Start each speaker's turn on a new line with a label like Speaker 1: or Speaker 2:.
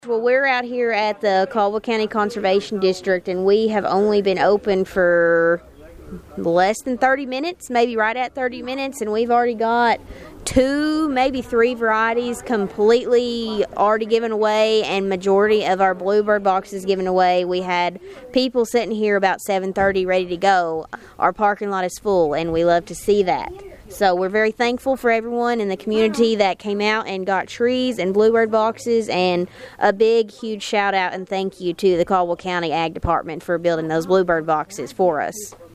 Speaker 1: Well, we're out here at the Caldwell County Conservation District, and we have only been open for less than 30 minutes, maybe right at 30 minutes, and we've already got 2, maybe 3 varieties completely already given away, and majority of our bluebird boxes given away. We had people sitting here about 7:30 ready to go. Our parking lot is full, and we love to see that. So we're very thankful for everyone in the community that came out and got trees and bluebird boxes, and a big, huge shout out and thank you to the Caldwell County Ag Department for building those bluebird boxes for us.